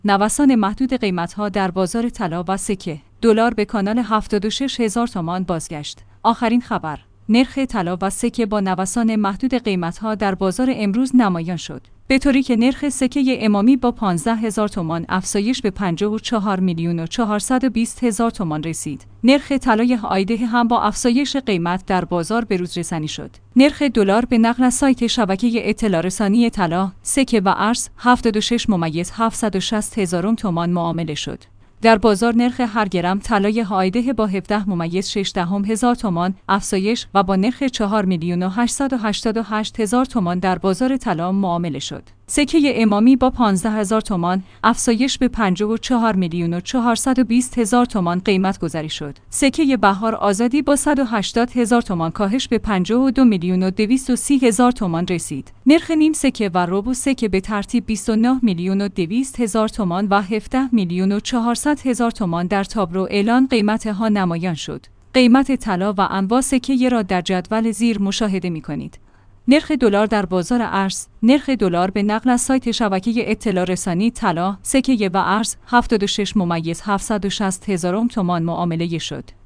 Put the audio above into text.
نوسان محدود قیمت‌ها در بازار طلا و سکه. دلار به کانال 76000 تومان بازگشت. آخرین خبر: نرخ طلا و سکه با نوسان محدود قیمت‌ها در بازار امروز نمایان شد، به طوری که نرخ سکه امامی با 15000 تومان افزایش به 54,420,000 تومان رسید. نرخ طلای آیده هم با افزایش قیمت در بازار بروزرسانی شد. نرخ دلار به نقل از سایت شبکه اطلاع رسانی طلا، سکه و ارز 76,760,000 تومان معامله شد. در بازار نرخ هر گرم طلای آیده با 17,6 تومان افزایش و با نرخ 4,888,000 تومان در بازار طلا معامله شد. سکه امامی با 15,000 تومان افزایش به 54,420,000 تومان قیمت گذاری شد. سکه بهار آزادی با 180,000 تومان کاهش به 52,230,000 تومان رسید. نرخ نیم سکه و ربع سکه به ترتیب 29,200,000 تومان و 17,400,000 تومان در تابلو اعلان قیمت‌ها نمایان شد. قیمت طلا و انواع سکه را در جدول زیر مشاهده می‌کنید. نرخ دلار در بازار ارز. نرخ دلار به نقل از سایت شبکه اطلاع رسانی طلا، سکه و ارز 76,760,000 تومان معامله شد.